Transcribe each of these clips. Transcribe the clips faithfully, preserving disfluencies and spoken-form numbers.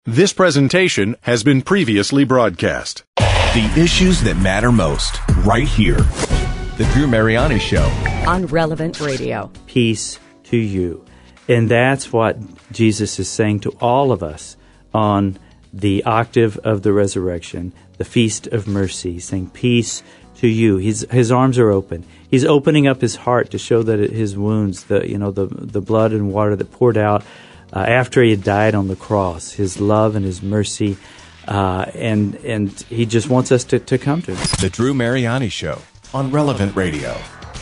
This presentation has been previously broadcast. The issues that matter most, right here. The Drew Mariani Show. On Relevant Radio. Peace to you. And that's what Jesus is saying to all of us on the octave of the resurrection, the Feast of Mercy, saying peace to you. His his arms are open. He's opening up his heart to show that his wounds, the you know the the blood and water that poured out uh, after he had died on the cross, his love and his mercy, uh, and and he just wants us to, to come to him. The Drew Mariani Show on Relevant Radio.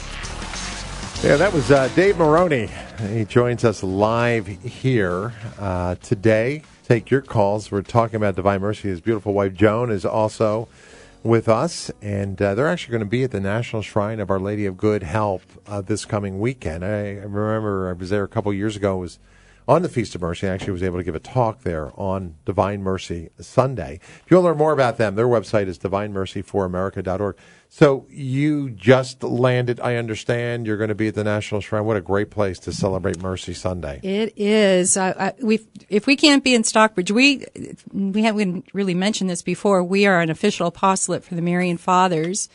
Yeah, that was uh, Dave Maroney. He joins us live here uh, today. Take your calls. We're talking about Divine Mercy. His beautiful wife, Joan, is also with us, and uh, they're actually going to be at the National Shrine of Our Lady of Good Help uh, this coming weekend. I, I remember I was there a couple years ago. It was on the Feast of Mercy. I actually was able to give a talk there on Divine Mercy Sunday. If you want to learn more about them, their website is divine mercy for america dot org. So you just landed, I understand. You're going to be at the National Shrine. What a great place to celebrate Mercy Sunday. It is. Uh, I, we if we can't be in Stockbridge, we we haven't really mentioned this before. We are an official apostolate for the Marian Fathers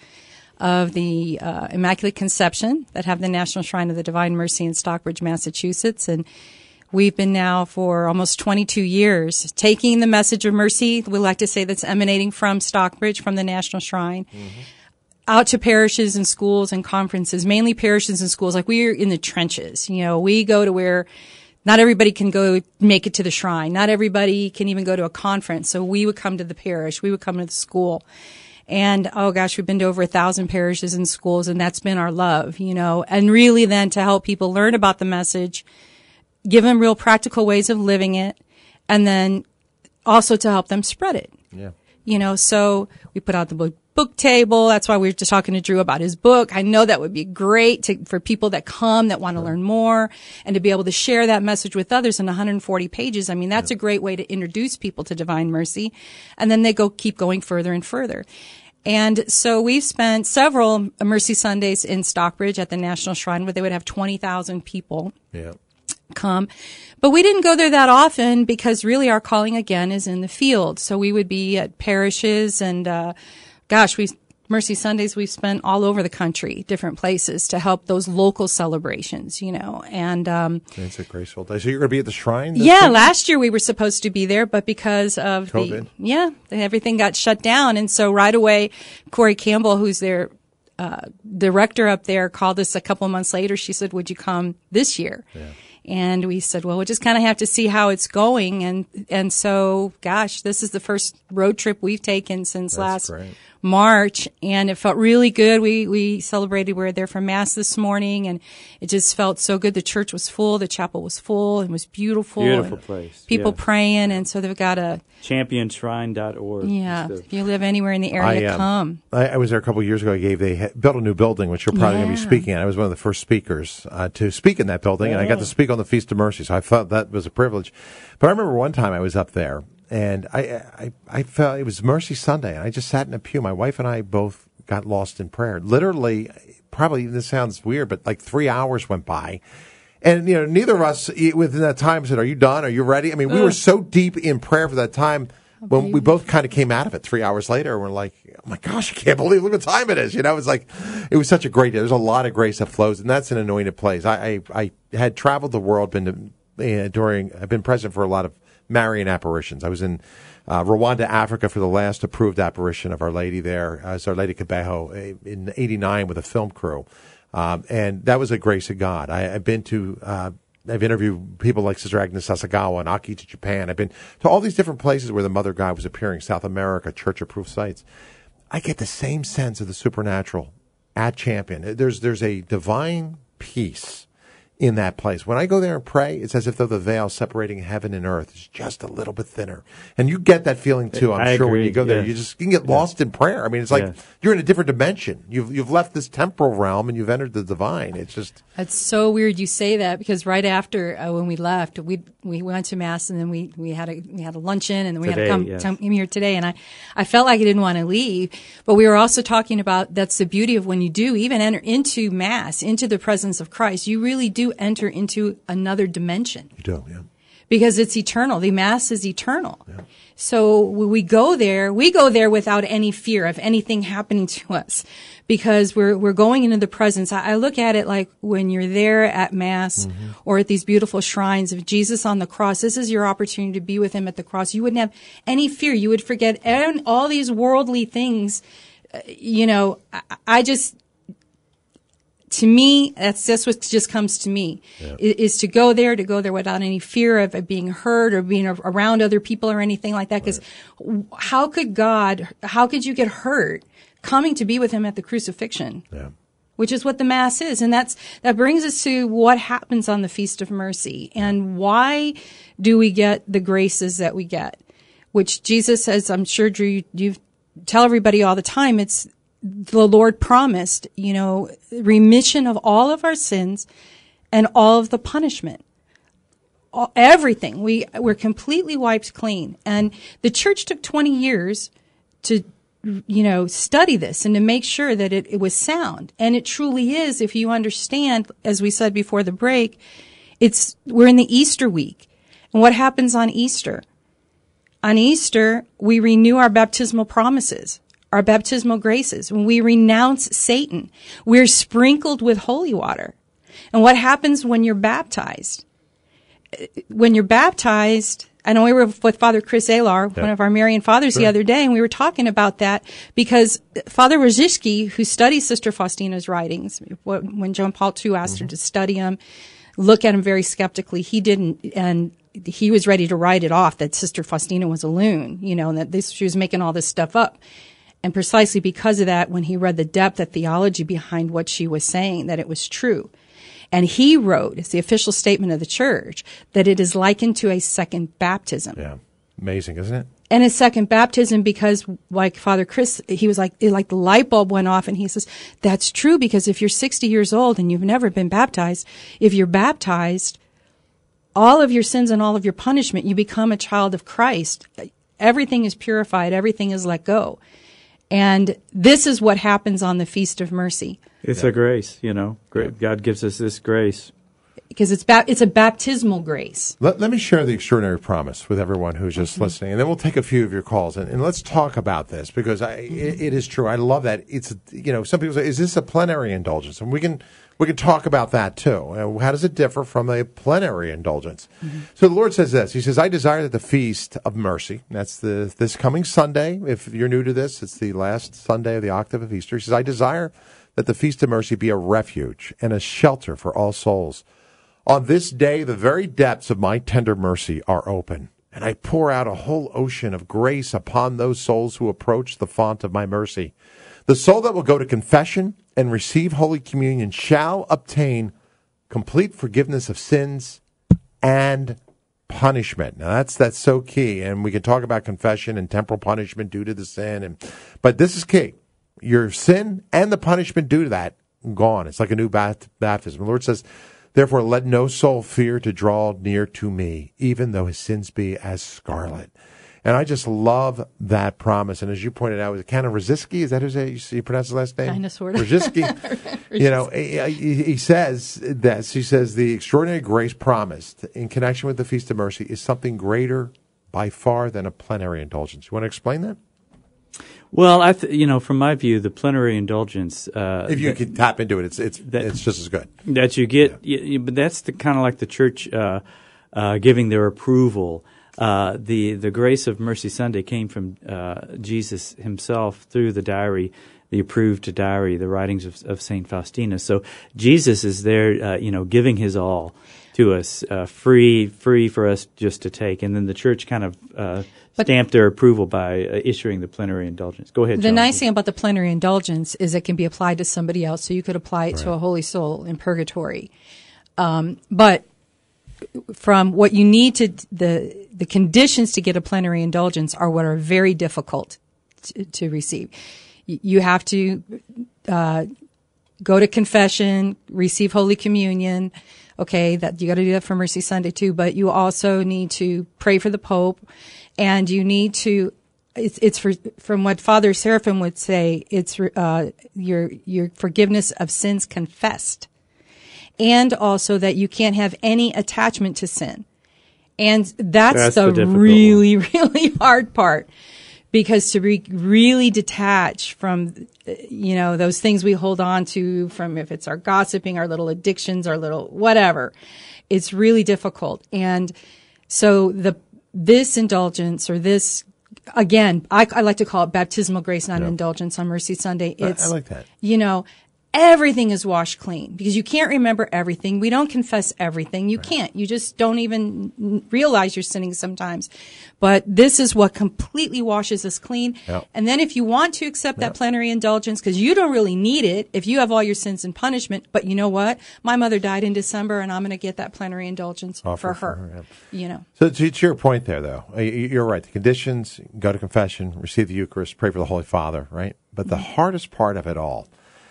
of the uh, Immaculate Conception that have the National Shrine of the Divine Mercy in Stockbridge, Massachusetts, and we've been now for almost twenty-two years taking the message of mercy, we like to say, that's emanating from Stockbridge, from the National Shrine, mm-hmm. out to parishes and schools and conferences, mainly parishes and schools. Like, we're in the trenches. You know, we go to where not everybody can go make it to the shrine. Not everybody can even go to a conference. So we would come to the parish. We would come to the school. And, oh gosh, we've been to over a thousand parishes and schools, and that's been our love, you know, and really then to help people learn about the message, give them real practical ways of living it, and then also to help them spread it. Yeah. You know, so we put out the book, book table. That's why we were just talking to Drew about his book. I know that would be great to, for people that come, that want to learn more, and to be able to share that message with others in one hundred forty pages. I mean, that's yeah. a great way to introduce people to Divine Mercy. And then they go keep going further and further. And so we've spent several Mercy Sundays in Stockbridge at the National Shrine, where they would have twenty thousand people. Yeah. come. But we didn't go there that often because really our calling again is in the field. So we would be at parishes and, uh, gosh, we, Mercy Sundays we've spent all over the country, different places to help those local celebrations, you know, and, um. It's a graceful day. So you're going to be at the shrine? This yeah, week? Last year we were supposed to be there, but because of COVID. the, yeah, everything got shut down. And so right away, Corey Campbell, who's their, uh, director up there, called us a couple months later. She said, would you come this year? Yeah. And we said, well, we'll just kind of have to see how it's going. And, and so, gosh, this is the first road trip we've taken since That's last great. March. And it felt really good. We, we celebrated, we were there for Mass this morning, and it just felt so good. The church was full. The chapel was full. It was beautiful. Beautiful place. People yes. praying. And so they've got a champion shrine dot org. Yeah. If you live anywhere in the area, I, um, come. I, I was there a couple of years ago. I gave, they had built a new building, which you're probably yeah. going to be speaking at. I was one of the first speakers uh, to speak in that building, and I got to speak on the Feast of Mercy, so I felt that was a privilege. But I remember one time I was up there, and I, I, I felt it was Mercy Sunday, and I just sat in a pew. My wife and I both got lost in prayer. Literally, probably, this sounds weird, but like three hours went by. And, you know, neither of us within that time said, are you done? Are you ready? I mean, we Ugh. were so deep in prayer for that time. When we both kind of came out of it three hours later, we're like, oh my gosh, I can't believe look what time it is. You know, it was like, it was such a great day. There's a lot of grace that flows, and that's an anointed place. I, I, I had traveled the world, been to, uh, during, I've been present for a lot of Marian apparitions. I was in uh, Rwanda, Africa for the last approved apparition of Our Lady there, as Our Lady Kibeho in eighty-nine with a film crew. Um, and that was a grace of God. I, I've been to, uh, I've interviewed people like Sister Agnes Sasagawa and Aki to Japan. I've been to all these different places where the Mother God was appearing, South America, church-approved sites. I get the same sense of the supernatural at Champion. There's there's a divine peace in that place. When I go there and pray, it's as if though the veil separating heaven and earth is just a little bit thinner. And you get that feeling too, I'm I sure, agree. when you go there. Yes. You just you can get lost yes. in prayer. I mean, it's like yes. you're in a different dimension. You've you've left this temporal realm and you've entered the divine. It's just... It's so weird you say that, because right after uh, when we left, we we went to Mass, and then we, we had a we had a luncheon, and then we today, had to come, yes. come here today, and I, I felt like I didn't want to leave, but we were also talking about that's the beauty of when you do even enter into Mass, into the presence of Christ, you really do enter into another dimension. You do, yeah. because it's eternal. The Mass is eternal. Yeah. So when we go there, we go there without any fear of anything happening to us, because we're we're going into the presence. I, I look at it like when you're there at Mass mm-hmm. or at these beautiful shrines of Jesus on the cross. This is your opportunity to be with him at the cross. You wouldn't have any fear. You would forget all these worldly things. Uh, you know, I, I just... To me, that's just what just comes to me, yeah. is, is to go there, to go there without any fear of, of being hurt or being around other people or anything like that. Because right. how could God, how could you get hurt coming to be with him at the crucifixion? Yeah. Which is what the Mass is. And that's, that brings us to what happens on the Feast of Mercy and why do we get the graces that we get, which Jesus says, I'm sure, Drew, you, you tell everybody all the time, it's, the Lord promised, you know, remission of all of our sins and all of the punishment. All, everything. We were completely wiped clean. And the church took twenty years to, you know, study this and to make sure that it, it was sound. And it truly is, if you understand, as we said before the break, it's, we're in the Easter week. And what happens on Easter? On Easter, we renew our baptismal promises. Our baptismal graces. When we renounce Satan, we're sprinkled with holy water. And what happens when you're baptized? When you're baptized, I know we were with Father Chris Alar, yep. one of our Marian fathers, sure. the other day, and we were talking about that because Father Rositzky, who studies Sister Faustina's writings, when John Paul the Second asked mm-hmm. her to study them, look at him very skeptically, he didn't, and he was ready to write it off that Sister Faustina was a loon, you know, and that this, she was making all this stuff up. And precisely because of that, when he read the depth of theology behind what she was saying, that it was true. And he wrote, it's the official statement of the church, that it is likened to a second baptism. Yeah. Amazing, isn't it? And a second baptism because, like Father Chris, he was like, it, like the light bulb went off and he says, that's true because if you're sixty years old and you've never been baptized, if you're baptized, all of your sins and all of your punishment, you become a child of Christ. Everything is purified. Everything is let go. And this is what happens on the Feast of Mercy. It's yeah. a grace, you know. God gives us this grace. Because it's ba- it's a baptismal grace. Let, let me share the extraordinary promise with everyone who's just mm-hmm. listening, and then we'll take a few of your calls. And, and let's talk about this, because I, mm-hmm. it, it is true. I love that. It's, you know, some people say, is this a plenary indulgence? And we can we can talk about that, too. Uh, how does it differ from a plenary indulgence? Mm-hmm. So the Lord says this. He says, I desire that the Feast of Mercy, that's the this coming Sunday. If you're new to this, it's the last Sunday of the octave of Easter. He says, I desire that the Feast of Mercy be a refuge and a shelter for all souls. On this day, the very depths of my tender mercy are open, and I pour out a whole ocean of grace upon those souls who approach the font of my mercy. The soul that will go to confession and receive Holy Communion shall obtain complete forgiveness of sins and punishment. Now, that's that's so key, and we can talk about confession and temporal punishment due to the sin, and but this is key. Your sin and the punishment due to that, gone. It's like a new bat- baptism. The Lord says, therefore, let no soul fear to draw near to me, even though his sins be as scarlet. And I just love that promise. And as you pointed out, was it kind of Rositzky? Is that his name? You pronounce his last name? Kind of, sort of. Rositzky. You know, he, he says this. He says the extraordinary grace promised in connection with the Feast of Mercy is something greater by far than a plenary indulgence. You want to explain that? Well, I th- you know, from my view, the plenary indulgence. Uh, if you that, can tap into it, it's it's that, it's just as good. That you get, yeah. you, you, but that's the kind of like the church uh, uh, giving their approval. Uh, the the grace of Mercy Sunday came from uh, Jesus himself through the diary, the approved diary, the writings of, of Saint Faustina. So Jesus is there, uh, you know, giving his all to us, uh, free free for us just to take, and then the church kind of. Uh, But stamp their approval by uh, issuing the plenary indulgence. Go ahead, The John. nice thing about the plenary indulgence is it can be applied to somebody else, so you could apply it right. to a holy soul in purgatory. Um, but from what you need to, the the conditions to get a plenary indulgence are what are very difficult to, to receive. You have to uh, go to confession, receive Holy Communion. Okay, that you got to do that for Mercy Sunday too. But you also need to pray for the Pope. And you need to, it's, it's for, from what Father Seraphim would say, it's uh, your your forgiveness of sins confessed. And also that you can't have any attachment to sin. And that's, That's the, the really, really hard part. Because to be really detached from, you know, those things we hold on to, from if it's our gossiping, our little addictions, our little whatever, it's really difficult. And so the this indulgence or this, again, I, I like to call it baptismal grace, not Yeah. indulgence on Mercy Sunday. I- It's, I like that. You know, everything is washed clean because you can't remember everything. We don't confess everything. You can't. You just don't even realize you're sinning sometimes. But this is what completely washes us clean. Yep. And then if you want to accept that plenary indulgence, because you don't really need it if you have all your sins and punishment, but you know what? My mother died in December and I'm going to get that plenary indulgence Offer for her. for her, You know. So to, to your point there, though, y- you're right. The conditions, go to confession, receive the Eucharist, pray for the Holy Father, right? But the hardest part of it all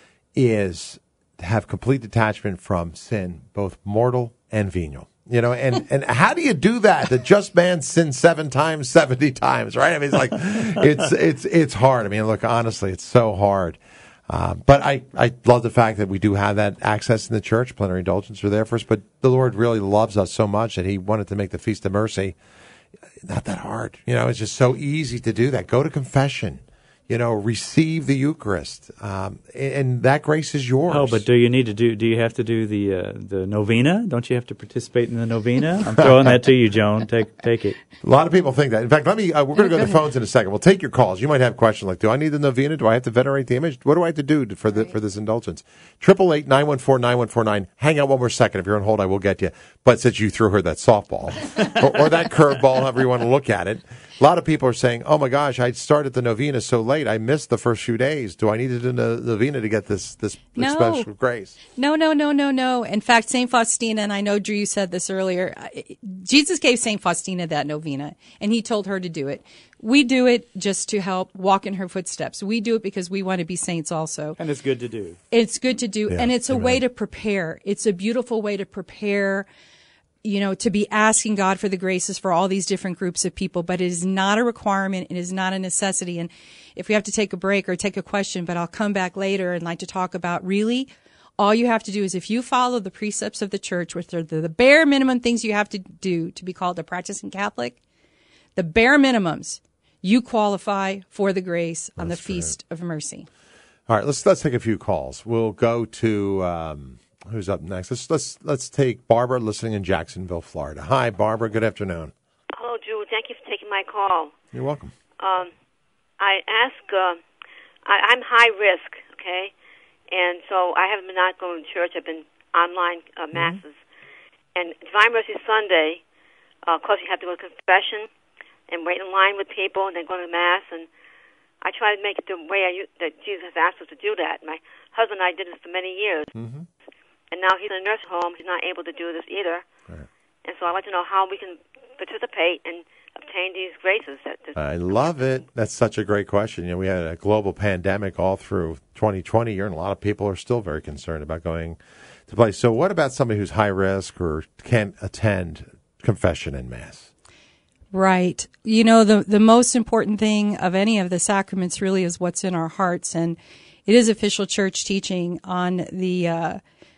is to have complete detachment from sin, both mortal and venial. You know, and, and how do you do that? The just man sinned seven times, seventy times, right? I mean, it's like, it's, it's, it's hard. I mean, look, honestly, it's so hard. Uh, but I, I love the fact that we do have that access in the church. Plenary indulgence are there for us. But the Lord really loves us so much that he wanted to make the Feast of Mercy not that hard. You know, it's just so easy to do that. Go to confession. You know, receive the Eucharist, um, and that grace is yours. Oh, but do you need to do? Do you have to do the uh, the novena? Don't you have to participate in the novena? I'm throwing that to you, Joan. Take take it. A lot of people think that. In fact, let me. Uh, we're going to go to the phones in a second. We'll take your calls. You might have questions like, "Do I need the novena? Do I have to venerate the image? What do I have to do to, for the for this indulgence?" Triple eight nine one four nine one four nine. Hang out one more second. If you're on hold, I will get you. But since you threw her that softball or, or that curveball, however you want to look at it, a lot of people are saying, "Oh my gosh, I started the novena so late. I missed the first few days. Do I need to do the novena to get this this No. special grace?" No, no, no, no, no. In fact, Saint Faustina, and I know Drew, you said this earlier, I- Jesus gave Saint Faustina that novena, and he told her to do it. We do it just to help walk in her footsteps. We do it because we want to be saints also. And it's good to do. It's good to do, Yeah, and it's a amen. way to prepare. It's a beautiful way to prepare, you know, to be asking God for the graces for all these different groups of people, but it is not a requirement. It is not a necessity. And if we have to take a break or take a question, but I'll come back later and like to talk about really all you have to do is if you follow the precepts of the church, which are the, the bare minimum things you have to do to be called a practicing Catholic, the bare minimums, you qualify for the grace on the Feast of Mercy. All right, let's let's take a few calls. We'll go to um, who's up next. Let's let's let's take Barbara, listening in Jacksonville, Florida. Hi, Barbara. Good afternoon. Hello, Drew. Thank you for taking my call. You're welcome. Um, I ask, uh, I, I'm high risk, okay? And so I haven't been not going to church. I've been online uh, masses. Mm-hmm. And Divine Mercy Sunday, uh, of course, you have to go to confession and wait in line with people and then go to Mass. And I try to make it the way I, u- that Jesus has asked us to do that. My husband and I did this for many years. Mm-hmm. And now he's in a nursing home. He's not able to do this either. Right. And so I'd like to know how we can participate and obtain these graces. That this I love it. That's such a great question. You know, we had a global pandemic all through twenty twenty year, and a lot of people are still very concerned about going to place. So, what about somebody who's high risk or can't attend confession and Mass? Right. You know, the the most important thing of any of the sacraments really is what's in our hearts. And it is official church teaching on the uh,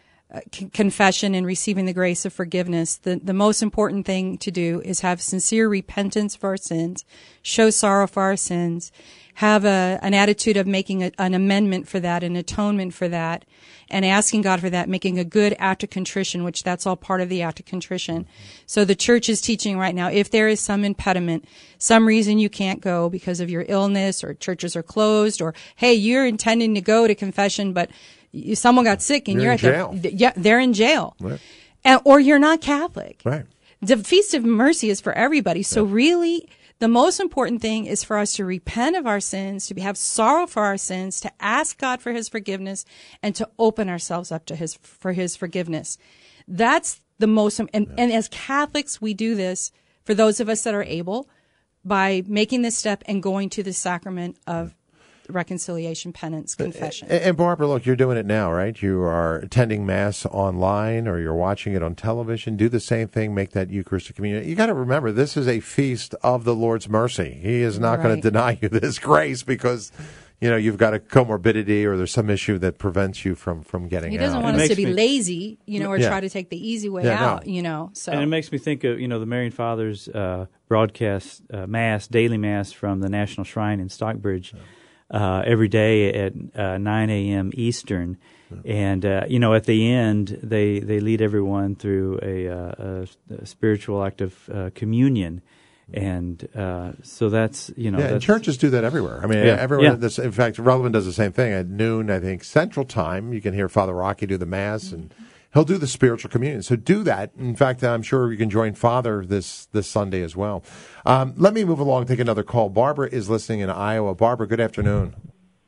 c- confession and receiving the grace of forgiveness. The, the most important thing to do is have sincere repentance for our sins, show sorrow for our sins, have a, an attitude of making a, an amendment for that, an atonement for that, and asking God for that, making a good act of contrition, which that's all part of the act of contrition. So the church is teaching right now, if there is some impediment, some reason you can't go because of your illness or churches are closed, or, hey, you're intending to go to confession, but you, someone got sick and You're you're, in at jail. the, yeah, they're in jail. Right. And, or you're not Catholic. Right. The Feast of Mercy is for everybody. So really, the most important thing is for us to repent of our sins, to have sorrow for our sins, to ask God for his forgiveness, and to open ourselves up to his, for his forgiveness. That's the most, and, and as Catholics, we do this for those of us that are able by making this step and going to the sacrament of reconciliation, penance, confession. And, and Barbara, look, you're doing it now, right? You are attending Mass online or you're watching it on television. Do the same thing. Make that Eucharistic communion. You got to remember, this is a feast of the Lord's mercy. He is not going Right. to deny you this grace because you know, you've got a comorbidity or there's some issue that prevents you from, from getting He doesn't out. want It us to makes be me- lazy, you know, or Yeah. try to take the easy way Yeah, no. out, you know. So And it makes me think of, you know, the Marian Fathers uh, broadcast uh, Mass, daily Mass from the National Shrine in Stockbridge uh, every day at uh, nine a.m. Eastern. And, uh, you know, at the end, they, they lead everyone through a, uh, a, a spiritual act of uh, communion. And uh, so that's, you know. Yeah, and that's, churches do that everywhere. I mean, Yeah. everyone. Yeah. This, in fact, Relevant does the same thing. At noon, I think, Central Time, you can hear Father Rocky do the Mass, and he'll do the spiritual communion. So do that. In fact, I'm sure you can join Father this, this Sunday as well. Um, let me move along, take another call. Barbara is listening in Iowa. Barbara, good afternoon.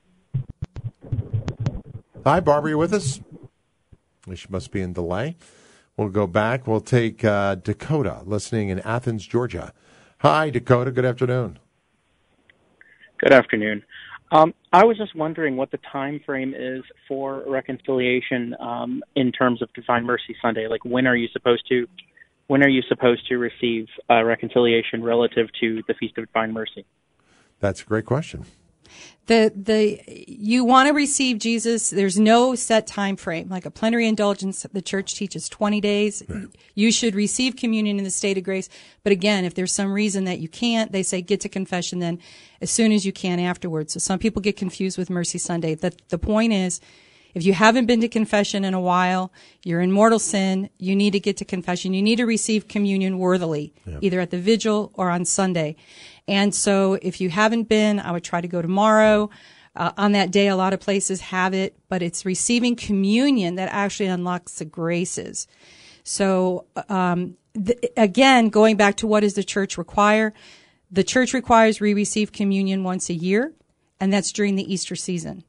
Hi, Barbara, you with us? She must be in delay. We'll go back. We'll take uh, Dakota, listening in Athens, Georgia. Hi, Dakota. Good afternoon. Good afternoon. Um, I was just wondering what the time frame is for reconciliation um, in terms of Divine Mercy Sunday. Like, when are you supposed to, when are you supposed to receive uh, reconciliation relative to the Feast of Divine Mercy? That's a great question. the the you want to receive Jesus. There's no set time frame. Like a plenary indulgence, the church teaches twenty days. Right. You should receive communion in the state of grace. But again, if there's some reason that you can't, they say get to confession then as soon as you can afterwards. So some people get confused with Mercy Sunday. The the point is, if you haven't been to confession in a while, you're in mortal sin, you need to get to confession. You need to receive communion worthily, yeah. either at the vigil or on Sunday. And so if you haven't been, I would try to go tomorrow. Uh, on that day, a lot of places have it, but it's receiving communion that actually unlocks the graces. So um, th- again, going back to what does the church require? The church requires we receive communion once a year, and that's during the Easter season.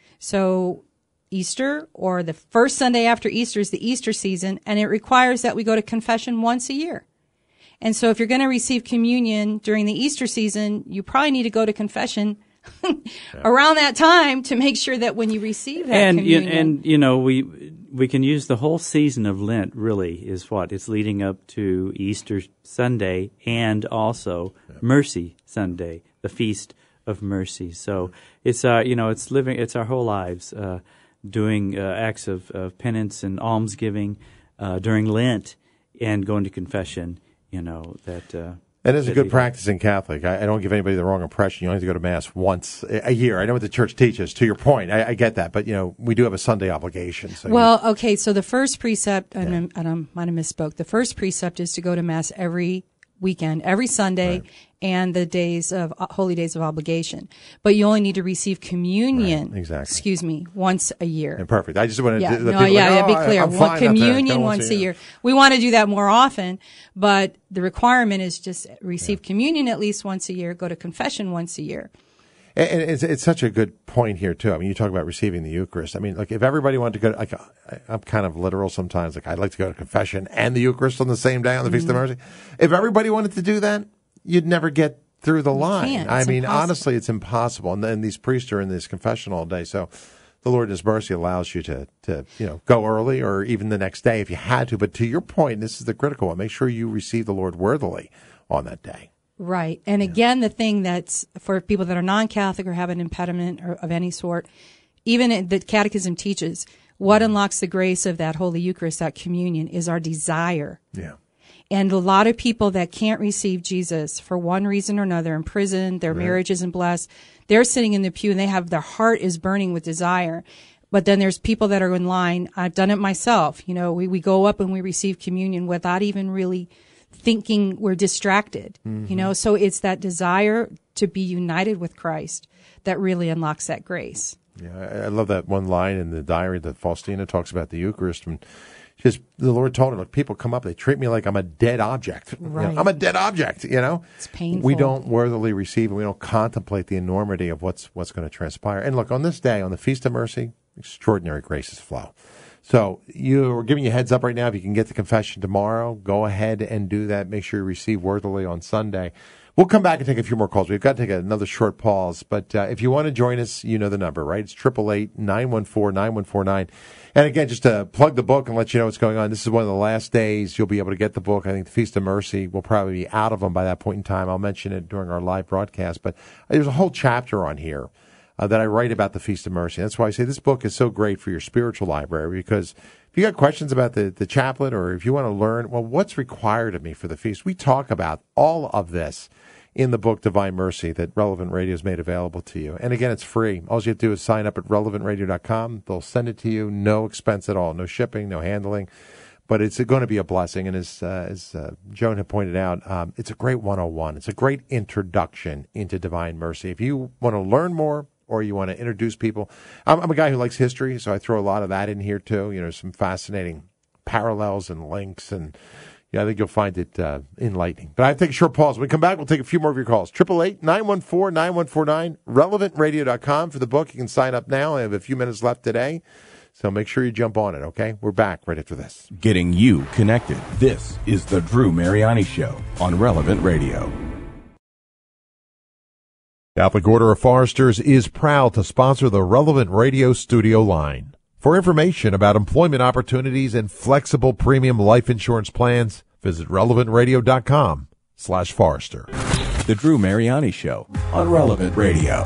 So Easter, or the first Sunday after Easter, is the Easter season, and it requires that we go to confession once a year. And so if you're going to receive communion during the Easter season, you probably need to go to confession yeah. around that time to make sure that when you receive that and, communion. You, and, you know, we we can use the whole season of Lent, really, is what? It's leading up to Easter Sunday and also yeah. Mercy Sunday, the Feast of Mercy. So it's, uh, you know, it's living, it's our whole lives, uh, doing uh, acts of, of penance and almsgiving uh, during Lent and going to confession. You know, that... Uh, and as a good we, practicing Catholic, I, I don't give anybody the wrong impression. You only have to go to Mass once a year. I know what the Church teaches, to your point. I, I get that. But, you know, we do have a Sunday obligation. So well, you, okay, so the first precept, yeah. and I, I might have misspoke, the first precept is to go to Mass every weekend, every Sunday, right. and the days of uh, holy days of obligation. But you only need to receive communion. Right, exactly. Excuse me, once a year. Yeah, perfect. I just wanted yeah, to let no, people yeah, like, yeah, oh, be clear. I'm One, fine communion once, once a a year. year. We want to do that more often, but the requirement is just receive yeah. communion at least once a year, go to confession once a year. And it's, it's such a good point here, too. I mean, you talk about receiving the Eucharist. I mean, like, if everybody wanted to go, like, I'm kind of literal sometimes. Like, I'd like to go to confession and the Eucharist on the same day on the mm-hmm. Feast of Mercy. If everybody wanted to do that, you'd never get through the you line. I mean, impossible. honestly, it's impossible. And then these priests are in this confession all day. So the Lord in His mercy allows you to, to, you know, go early or even the next day if you had to. But to your point, this is the critical one. Make sure you receive the Lord worthily on that day. Right. And again, the thing that's for people that are non-Catholic or have an impediment or of any sort, even the Catechism teaches what unlocks the grace of that Holy Eucharist, that communion, is our desire. Yeah. And a lot of people that can't receive Jesus for one reason or another, in prison, their right. marriage isn't blessed, they're sitting in the pew and they have, their heart is burning with desire. But then there's people that are in line. I've done it myself. You know, we, we go up and we receive communion without even really thinking we're distracted, mm-hmm. you know, so it's that desire to be united with Christ that really unlocks that grace. Yeah, I, I love that one line in the diary that Faustina talks about the Eucharist. And just the Lord told her, look, people come up, they treat me like I'm a dead object. Right. You know, I'm a dead object, you know. It's painful. We don't worthily receive and we don't contemplate the enormity of what's what's going to transpire. And look, on this day, on the Feast of Mercy, extraordinary graces flow. So you're giving you a heads up right now. If you can get the confession tomorrow, go ahead and do that. Make sure you receive worthily on Sunday. We'll come back and take a few more calls. We've got to take another short pause. But uh, if you want to join us, you know the number, right? It's eight eight eight, nine one four, nine one four nine. And again, just to plug the book and let you know what's going on, this is one of the last days you'll be able to get the book. I think the Feast of Mercy will probably be out of them by that point in time. I'll mention it during our live broadcast. But there's a whole chapter on here uh, that I write about the Feast of Mercy. That's why I say this book is so great for your spiritual library, because if you got questions about the, the chaplet, or if you want to learn, well, what's required of me for the feast, we talk about all of this in the book Divine Mercy that Relevant Radio has made available to you. And again, it's free. All you have to do is sign up at relevant radio dot com. They'll send it to you, no expense at all, no shipping, no handling. But it's going to be a blessing. And as, uh, as uh, Joan had pointed out, um, it's a great one oh one. It's a great introduction into Divine Mercy. If you want to learn more, or you want to introduce people, I'm, I'm a guy who likes history, so I throw a lot of that in here too. You know, some fascinating parallels and links, and yeah, I think you'll find it uh, enlightening. But I have to take a short pause. When we come back, we'll take a few more of your calls. eight eight eight, nine one four, nine one four nine, relevant radio dot com for the book. You can sign up now. I have a few minutes left today, so make sure you jump on it, okay? We're back right after this. Getting you connected. This is the Drew Mariani Show on Relevant Radio. Catholic Order of Foresters is proud to sponsor the Relevant Radio studio line. For information about employment opportunities and flexible premium life insurance plans, visit relevant radio dot com slash Forester. The Drew Mariani Show on Relevant Radio.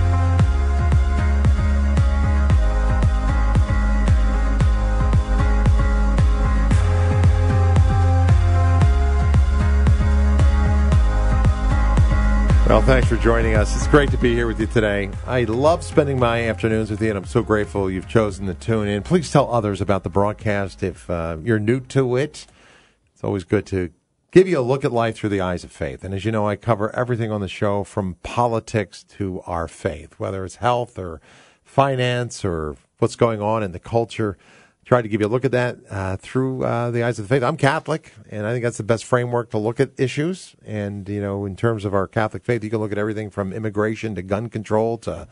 Well, thanks for joining us. It's great to be here with you today. I love spending my afternoons with you, and I'm so grateful you've chosen to tune in. Please tell others about the broadcast if uh, you're new to it. It's always good to give you a look at life through the eyes of faith. And as you know, I cover everything on the show from politics to our faith, whether it's health or finance or what's going on in the culture. Try to give you a look at that uh, through uh, the eyes of the faith. I'm Catholic, and I think that's the best framework to look at issues. And, you know, in terms of our Catholic faith, you can look at everything from immigration to gun control to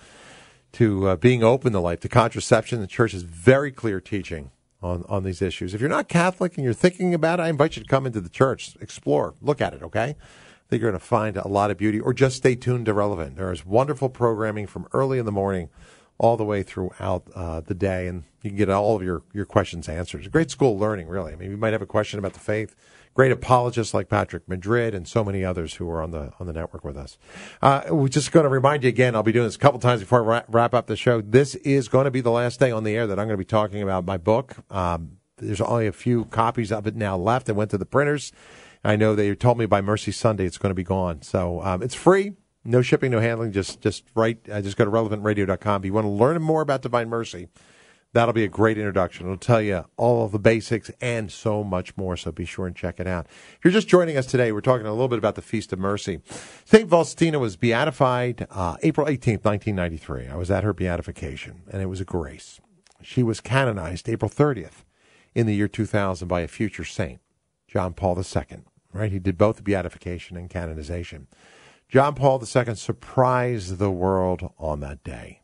to uh, being open to life, to contraception. The Church has very clear teaching on, on these issues. If you're not Catholic and you're thinking about it, I invite you to come into the church, explore, look at it, okay? I think you're going to find a lot of beauty, or just stay tuned to Relevant. There is wonderful programming from early in the morning all the way throughout uh, the day, and you can get all of your, your questions answered. It's a great school of learning, really. I mean, you might have a question about the faith. Great apologists like Patrick Madrid and so many others who are on the on the network with us. Uh, we're just going to remind you again, I'll be doing this a couple times before I wrap up the show. This is going to be the last day on the air that I'm going to be talking about my book. Um, there's only a few copies of it now left. It went to the printers. I know they told me by Mercy Sunday it's going to be gone. So um, it's free. No shipping, no handling. Just just write. Uh, just go to relevant radio dot com. If you want to learn more about Divine Mercy, that'll be a great introduction. It'll tell you all of the basics and so much more, so be sure and check it out. If you're just joining us today, we're talking a little bit about the Feast of Mercy. Saint Faustina was beatified uh, April eighteenth, nineteen ninety-three. I was at her beatification, and it was a grace. She was canonized April thirtieth in the year two thousand by a future saint, John Paul the Second. Right? He did both beatification and canonization. John Paul the Second surprised the world on that day.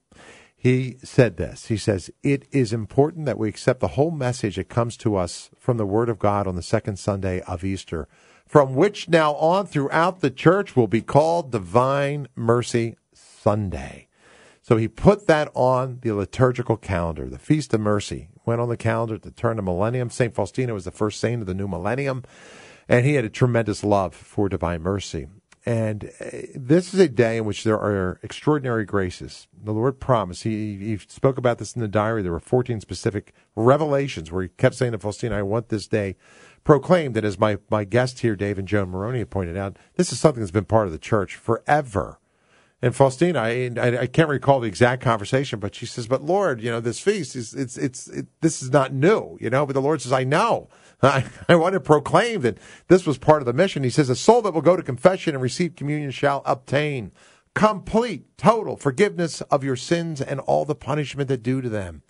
He said this. He says, "It is important that we accept the whole message that comes to us from the Word of God on the second Sunday of Easter, from which now on throughout the Church will be called Divine Mercy Sunday." So he put that on the liturgical calendar. The Feast of Mercy went on the calendar at the turn of millennium. Saint Faustina was the first saint of the new millennium, and he had a tremendous love for Divine Mercy. And this is a day in which there are extraordinary graces. The Lord promised. He, he spoke about this in the diary. There were fourteen specific revelations where he kept saying to Faustina, "I want this day proclaimed." And as my, my guest here, Dave and Joan Maroney, have pointed out, this is something that's been part of the Church forever. And Faustina, I, I, I can't recall the exact conversation, but she says, "But Lord, you know, this feast is it's it's it, this is not new, you know." But the Lord says, "I know. I, I want to proclaim that this was part of the mission." He says, "A soul that will go to confession and receive communion shall obtain complete, total forgiveness of your sins and all the punishment that due to them."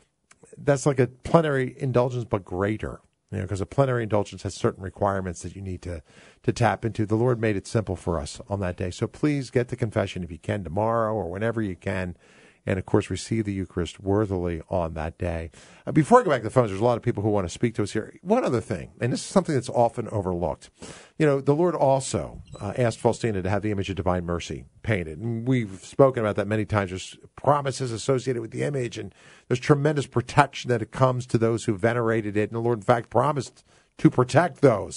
That's like a plenary indulgence, but greater. You know, because a plenary indulgence has certain requirements that you need to, to tap into. The Lord made it simple for us on that day. So please get to confession if you can tomorrow or whenever you can. And, of course, receive the Eucharist worthily on that day. Uh, before I go back to the phones, there's a lot of people who want to speak to us here. One other thing, and this is something that's often overlooked. You know, the Lord also uh, asked Faustina to have the image of Divine Mercy painted. And we've spoken about that many times. There's promises associated with the image, and there's tremendous protection that it comes to those who venerated it. And the Lord, in fact, promised to protect those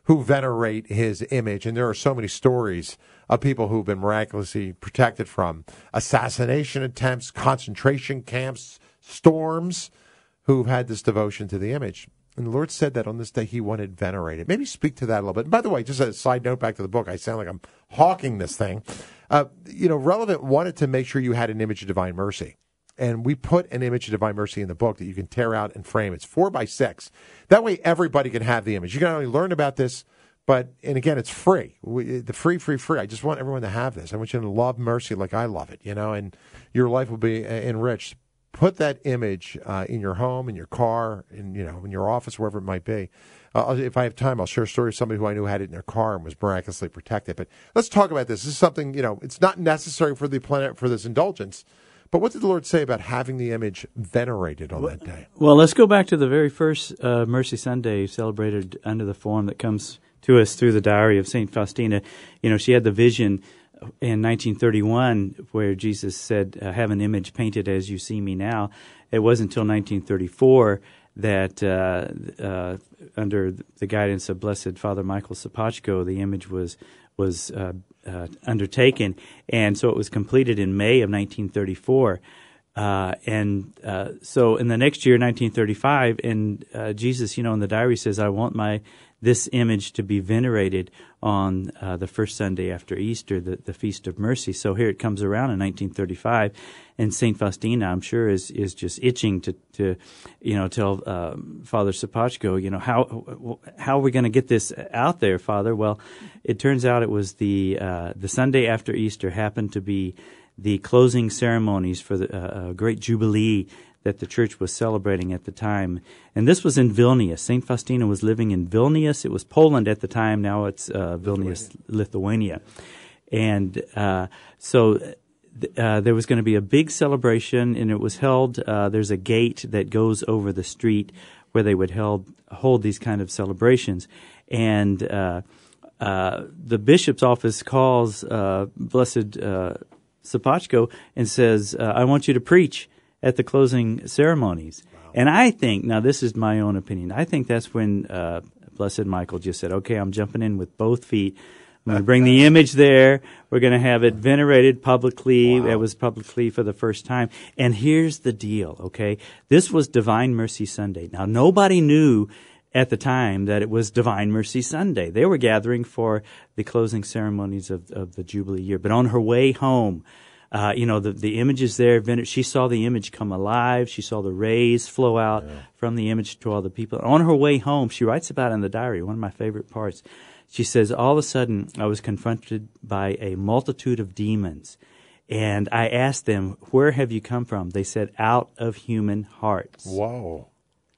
who venerate his image. And there are so many stories of people who've been miraculously protected from assassination attempts, concentration camps, storms, who've had this devotion to the image. And the Lord said that on this day he wanted venerated. Maybe speak to that a little bit. And by the way, just a side note back to the book, I sound like I'm hawking this thing. Uh, you know, Relevant wanted to make sure you had an image of divine mercy. And we put an image of divine mercy in the book that you can tear out and frame. It's four by six. That way everybody can have the image. You can not only learn about this, but, and again, it's free. We, the free, free, free. I just want everyone to have this. I want you to love mercy like I love it, you know, and your life will be enriched. Put that image uh, in your home, in your car, in, you know, in your office, wherever it might be. Uh, if I have time, I'll share a story of somebody who I knew had it in their car and was miraculously protected. But let's talk about this. This is something, you know, it's not necessary for the planet, for this indulgence. But what did the Lord say about having the image venerated on that day? Well, let's go back to the very first uh, Mercy Sunday celebrated under the form that comes to us through the diary of Saint Faustina. You know, she had the vision in nineteen thirty-one where Jesus said, uh, have an image painted as you see me now. It wasn't until nineteen thirty-four that uh, uh, under the guidance of Blessed Father Michael Sapachko, the image was was uh, uh, undertaken, and so it was completed in May of nineteen thirty-four. Uh, and uh, so in the next year, nineteen thirty-five, and uh, Jesus, you know, in the diary says, I want my this image to be venerated on uh, the first Sunday after Easter, the, the Feast of Mercy. So here it comes around in nineteen thirty-five, and Saint Faustina, I'm sure, is is just itching to, to you know, tell uh, Father Sapachko, you know, how how are we going to get this out there, Father? Well, it turns out it was the uh, the Sunday after Easter happened to be the closing ceremonies for the uh, great jubilee that the church was celebrating at the time. And this was in Vilnius. Saint Faustina was living in Vilnius. It was Poland at the time. Now it's uh, Vilnius, Lithuania. And uh, so th- uh, there was going to be a big celebration, and it was held, uh, there's a gate that goes over the street where they would held, hold these kind of celebrations. And uh, uh, the bishop's office calls uh, Blessed uh, Sapachko and says, uh, I want you to preach at the closing ceremonies. Wow. And I think, now this is my own opinion, I think that's when uh, Blessed Michael just said, okay, I'm jumping in with both feet. I'm going to bring the image there. We're going to have it venerated publicly. Wow. It was publicly for the first time. And here's the deal, okay? This was Divine Mercy Sunday. Now, nobody knew at the time that it was Divine Mercy Sunday. They were gathering for the closing ceremonies of, of the Jubilee year. But on her way home, Uh, you know, the, the image is there. She saw the image come alive. She saw the rays flow out yeah. from the image to all the people. On her way home, she writes about it in the diary, one of my favorite parts. She says, all of a sudden, I was confronted by a multitude of demons. And I asked them, where have you come from? They said, out of human hearts. Whoa.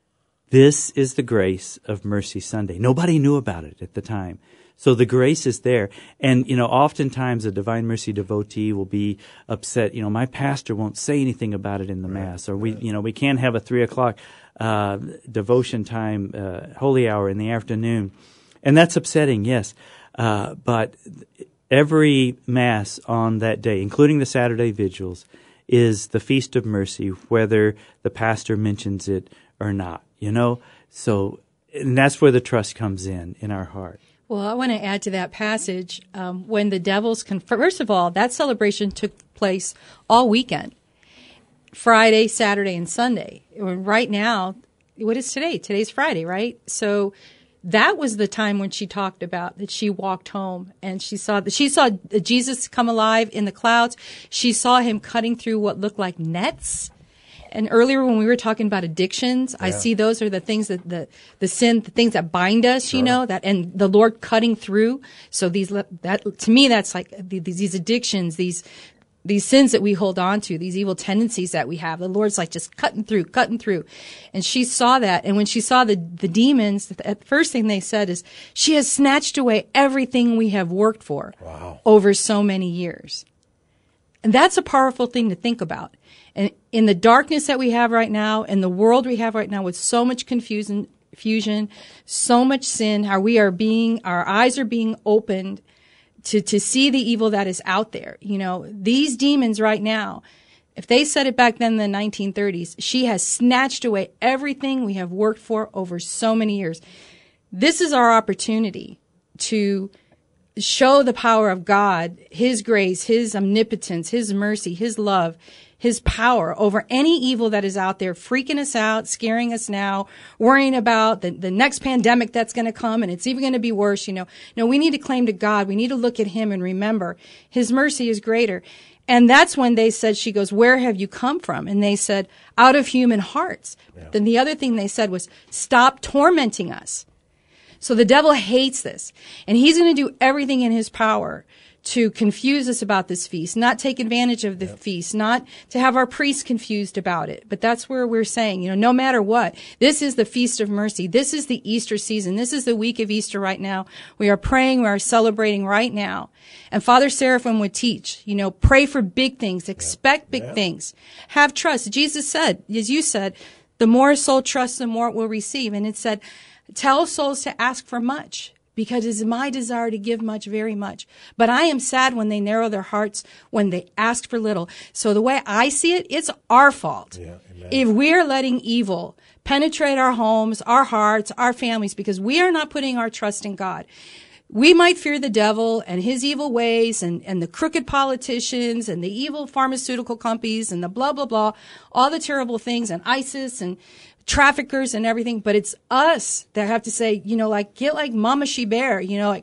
This is the grace of Mercy Sunday. Nobody knew about it at the time. So the grace is there. And, you know, oftentimes a Divine Mercy devotee will be upset, you know, my pastor won't say anything about it in the right. Mass, or we, you know, we can't have a three o'clock uh, devotion time, uh, holy hour in the afternoon. And that's upsetting, yes. Uh, but every Mass on that day, including the Saturday vigils, is the Feast of Mercy, whether the pastor mentions it or not, you know? So, and that's where the trust comes in, in our heart. Well, I want to add to that passage, um, when the devils, con- first of all, that celebration took place all weekend, Friday, Saturday, and Sunday. Right now, what is today? Today's Friday, right? So that was the time when she talked about that she walked home and she saw that she saw Jesus come alive in the clouds. She saw him cutting through what looked like nets. And earlier when we were talking about addictions, yeah. I see those are the things that the, the sin, the things that bind us, sure. you know, that, and the Lord cutting through. So these, that, to me, that's like these, these addictions, these, these sins that we hold on to, these evil tendencies that we have. The Lord's like just cutting through, cutting through. And she saw that. And when she saw the, the demons, the first thing they said is, she has snatched away everything we have worked for wow. over so many years. And that's a powerful thing to think about. And in the darkness that we have right now, in the world we have right now with so much confusion, fusion, so much sin, how we are being, our eyes are being opened to, to see the evil that is out there. You know, these demons right now, if they said it back then in the nineteen thirties, she has snatched away everything we have worked for over so many years. this is our opportunity to show the power of God, His grace, His omnipotence, His mercy, His love, His power over any evil that is out there, freaking us out, scaring us now, worrying about the, the next pandemic that's going to come and it's even going to be worse. You know, no, we need to claim to God. We need to look at Him and remember His mercy is greater. And that's when they said, she goes, where have you come from? And they said, out of human hearts. Yeah. Then the other thing they said was, stop tormenting us. So the devil hates this, and he's going to do everything in his power to confuse us about this feast, not take advantage of the yep. feast, not to have our priests confused about it. But that's where we're saying, you know, no matter what, this is the Feast of Mercy. This is the Easter season. This is the week of Easter right now. We are praying. We are celebrating right now. And Father Seraphim would teach, you know, pray for big things, expect yep. big yep. things, have trust. Jesus said, as you said, the more a soul trusts, the more it will receive. And it said, tell souls to ask for much, because it is my desire to give much, very much. But I am sad when they narrow their hearts, when they ask for little. So the way I see it, it's our fault. Yeah, if we're letting evil penetrate our homes, our hearts, our families, because we are not putting our trust in God. We might fear the devil and his evil ways and, and the crooked politicians and the evil pharmaceutical companies and the blah, blah, blah, all the terrible things, and ISIS and traffickers and everything, but it's us that have to say, you know, like, get like Mama She-Bear, you know, like,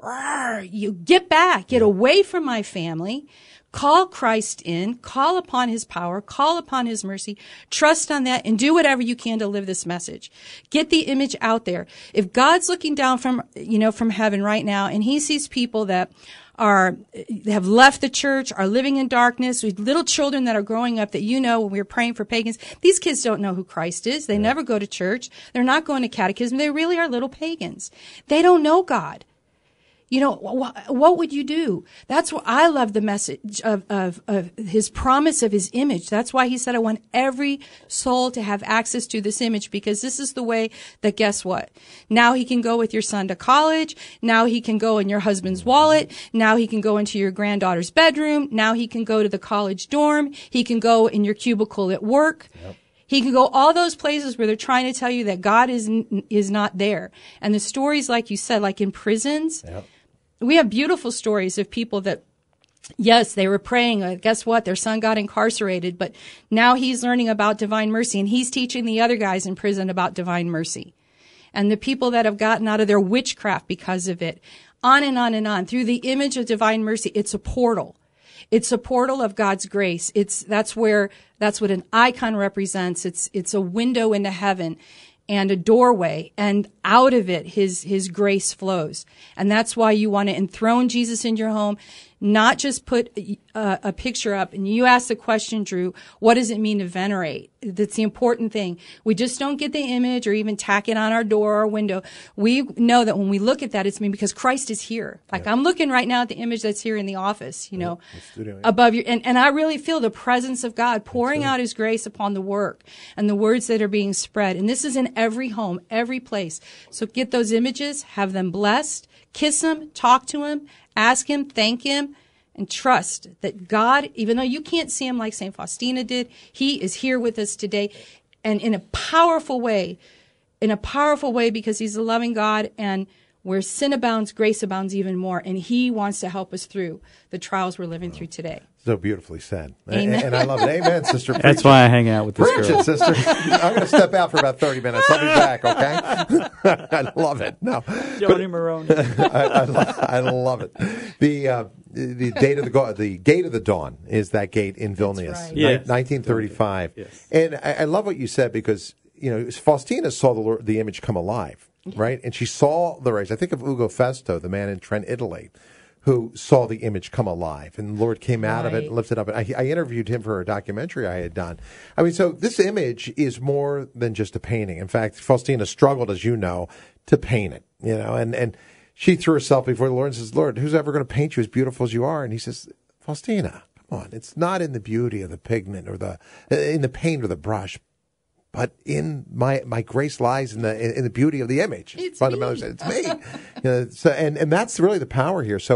you get back, get away from my family, call Christ in, call upon His power, call upon His mercy, trust on that, and do whatever you can to live this message. Get the image out there. If God's looking down from, you know, from heaven right now, and He sees people that are, have left the church, are living in darkness, with little children that are growing up that, you know, when we were praying for pagans, these kids don't know who Christ is. They yeah. never go to church. They're not going to catechism. They really are little pagans. They don't know God. You know, wh- what would you do? That's what I love, the message of, of, of His promise of His image. That's why He said, I want every soul to have access to this image, because this is the way that, guess what? Now He can go with your son to college. Now He can go in your husband's wallet. Now He can go into your granddaughter's bedroom. Now He can go to the college dorm. He can go in your cubicle at work. Yep. He can go all those places where they're trying to tell you that God is, is not there. And the stories, like you said, like in prisons, yep. we have beautiful stories of people that, yes, they were praying. Uh, guess what? Their son got incarcerated, but now he's learning about divine mercy, and he's teaching the other guys in prison about divine mercy. And the people that have gotten out of their witchcraft because of it, on and on and on. Through the image of divine mercy, it's a portal. It's a portal of God's grace. It's, that's where, that's what an icon represents. It's, it's a window into heaven and a doorway, and out of it, his, his grace flows. And that's why you want to enthrone Jesus in your home, not just put a, a picture up. And you asked the question, Drew, what does it mean to venerate? That's the important thing. We just don't get the image or even tack it on our door or window. We know that when we look at that, it's mean because Christ is here. Like yeah. I'm looking right now at the image that's here in the office, you know, yeah, studio, yeah. above you. And, and I really feel the presence of God pouring out His grace upon the work and the words that are being spread. And this is in every home, every place. So get those images, have them blessed, kiss Him, talk to Him, ask Him, thank Him, and trust that God, even though you can't see Him like Saint Faustina did, He is here with us today, and in a powerful way, in a powerful way, because He's a loving God, and where sin abounds, grace abounds even more, and He wants to help us through the trials we're living through today. So beautifully said. Amen. And, and I love it. Amen, sister. Preach That's it. why I hang out with this Preach girl. it, sister. I'm going to step out for about thirty minutes. I'll be back, okay? I love it. No. Johnny Maroney. I, I, lo- I love it. The uh, the date of the go- the gate of the dawn is that gate in Vilnius, right. Ni- yes. nineteen thirty-five. Yes. And I, I love what you said, because you know Faustina saw the Lord, the image come alive, right? And she saw the rays. I think of Ugo Festo, the man in Trent, Italy, who saw the image come alive, and the Lord came out right. of it and lifted up. And I, I interviewed him for a documentary I had done. I mean, so this image is more than just a painting. In fact, Faustina struggled, as you know, to paint it, you know, and, and she threw herself before the Lord and says, Lord, who's ever going to paint you as beautiful as you are? And He says, Faustina, come on. It's not in the beauty of the pigment or the, in the paint or the brush, but in my my grace lies in the in, in the beauty of the image. It's fundamentally, me. It's me. You know, so and and that's really the power here. So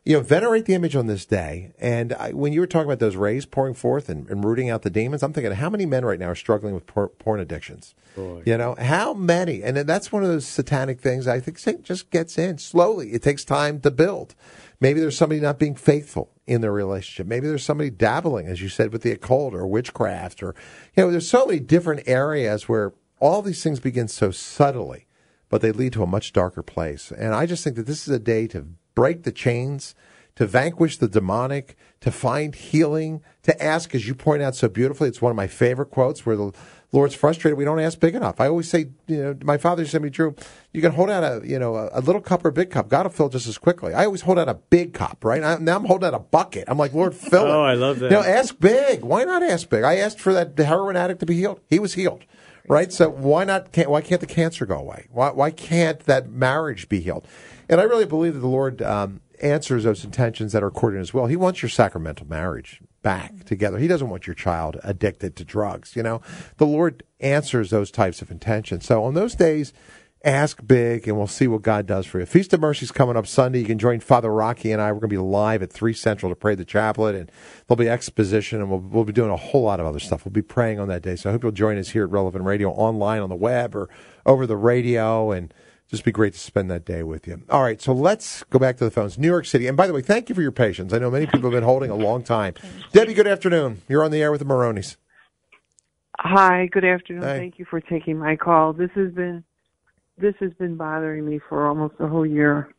you know, venerate the image on this day. And I, when you were talking about those rays pouring forth and, and rooting out the demons, I'm thinking, how many men right now are struggling with por- porn addictions? Boy. You know, how many? And that's one of those satanic things I think Satan just gets in slowly. It takes time to build. Maybe there's somebody not being faithful in their relationship. Maybe there's somebody dabbling, as you said, with the occult or witchcraft. Or, you know, there's so many different areas where all these things begin so subtly, but they lead to a much darker place. And I just think that this is a day to break the chains, to vanquish the demonic, to find healing, to ask, as you point out so beautifully, it's one of my favorite quotes where the Lord's frustrated we don't ask big enough. I always say, you know, my father said to me, Drew, you can hold out a, you know, a, a little cup or a big cup. God will fill just as quickly. I always hold out a big cup, right? I, now I'm holding out a bucket. I'm like, Lord, fill it. Oh, I love that. You know, ask big. Why not ask big? I asked for that heroin addict to be healed. He was healed. Right? So why not? Can't, why can't the cancer go away? Why, why can't that marriage be healed? And I really believe that the Lord um, answers those intentions that are according to His will. He wants your sacramental marriage back together. He doesn't want your child addicted to drugs. You know, the Lord answers those types of intentions. So on those days, ask big, and we'll see what God does for you. Feast of Mercy is coming up Sunday. You can join Father Rocky and I. We're going to be live at three Central to pray the chaplet, and there'll be exposition, and we'll, we'll be doing a whole lot of other stuff. We'll be praying on that day. So I hope you'll join us here at Relevant Radio, online on the web or over the radio, and just be great to spend that day with you. All right, so let's go back to the phones. New York City. And by the way, thank you for your patience. I know many people have been holding a long time. Debbie, good afternoon. You're on the air with the Maronis. Hi, good afternoon. Hi. Thank you for taking my call. This has been this has been bothering me for almost a whole year.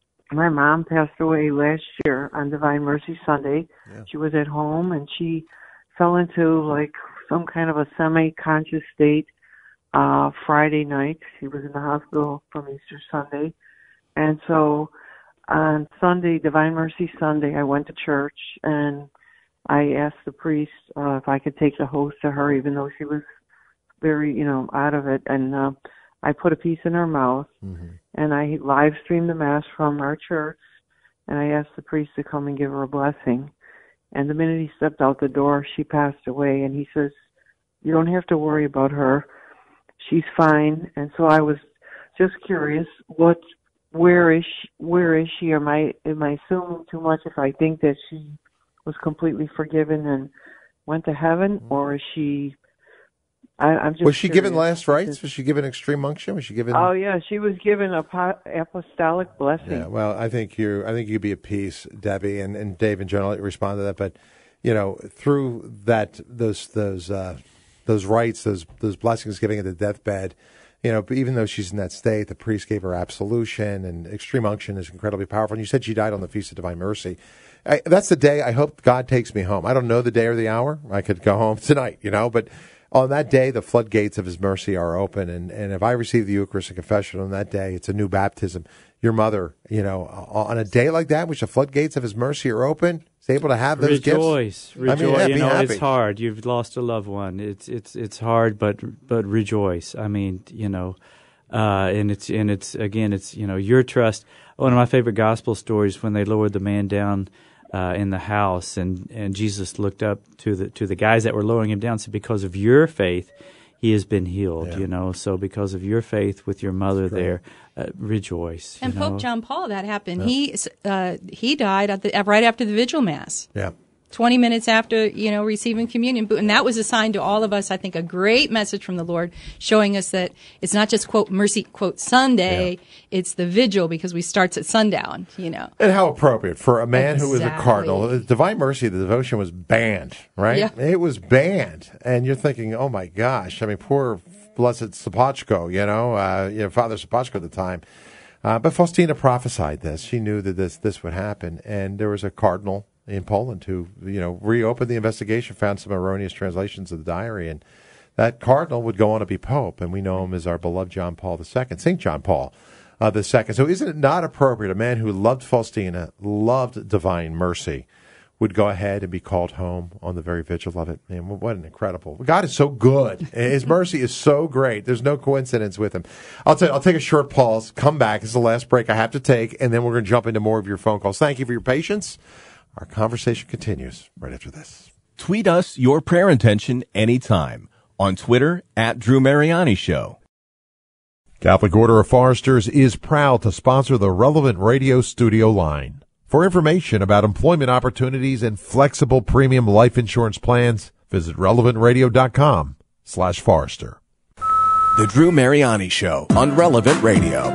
My mom passed away last year on Divine Mercy Sunday. Yeah. She was at home and she fell into like some kind of a semi-conscious state uh Friday night. She was in the hospital from Easter Sunday. And so on Sunday, Divine Mercy Sunday, I went to church and I asked the priest uh, if I could take the host to her, even though she was very, you know, out of it. And uh, I put a piece in her mouth, mm-hmm. and I live streamed the Mass from our church, and I asked the priest to come and give her a blessing. And the minute he stepped out the door, she passed away. And he says, you don't have to worry about her. She's fine. And so I was just curious, what, where is she, where is she? Am I, am I assuming too much if I think that she was completely forgiven and went to heaven, or is she? I, I'm just. Was she curious. given last rites? Was she given extreme unction? Was she given? Oh yeah, she was given a po- apostolic blessing. Yeah. Well, I think you. I think you'd be at peace, Debbie, and, and Dave in general respond to that. But you know, through that, those those uh, those rites, those those blessings, giving at the deathbed. You know, even though she's in that state, the priest gave her absolution, and extreme unction is incredibly powerful. And you said she died on the Feast of Divine Mercy. I, that's the day I hope God takes me home. I don't know the day or the hour. I could go home tonight, you know, but on that day, the floodgates of His mercy are open. And, and if I receive the Eucharistic confession on that day, it's a new baptism. Your mother, you know, on a day like that, which the floodgates of His mercy are open, is able to have those rejoice, gifts. Rejoice, I mean, yeah, you be know, happy. It's hard. You've lost a loved one. It's it's it's hard, but but rejoice. I mean, you know, uh, and it's and it's again, it's you know, your trust. One of my favorite gospel stories when they lowered the man down Uh, in the house, and, and Jesus looked up to the to the guys that were lowering him down and said, because of your faith, he has been healed, yeah. you know. So because of your faith with your mother there, uh, rejoice. And you Pope know? John Paul, that happened. Yeah. He uh, he died at the, right after the Vigil Mass. Yeah. twenty minutes after, you know, receiving communion. And that was a sign to all of us, I think, a great message from the Lord, showing us that it's not just, quote, mercy, quote, Sunday, yeah. it's the vigil, because we starts at sundown, you know. And how appropriate for a man exactly. who was a cardinal. Divine Mercy, the devotion was banned, right? Yeah. It was banned. And you're thinking, oh, my gosh. I mean, poor blessed Sapochko, you know, uh, you know, Father Sapochko at the time. Uh, but Faustina prophesied this. She knew that this this would happen. And there was a cardinal in Poland who, you know, reopened the investigation, found some erroneous translations of the diary, and that cardinal would go on to be pope, and we know him as our beloved John Paul the Second, Saint John Paul uh, the Second. So isn't it not appropriate a man who loved Faustina, loved Divine Mercy, would go ahead and be called home on the very vigil of it? Man, what an incredible... God is so good. His mercy is so great. There's no coincidence with Him. I'll, tell you, I'll take a short pause, come back. This is the last break I have to take, and then we're going to jump into more of your phone calls. Thank you for your patience. Our conversation continues right after this. Tweet us your prayer intention anytime on Twitter at Drew Mariani Show. Catholic Order of Foresters is proud to sponsor the Relevant Radio studio line. For information about employment opportunities and flexible premium life insurance plans, visit relevant radio dot com slash Forrester. The Drew Mariani Show on Relevant Radio.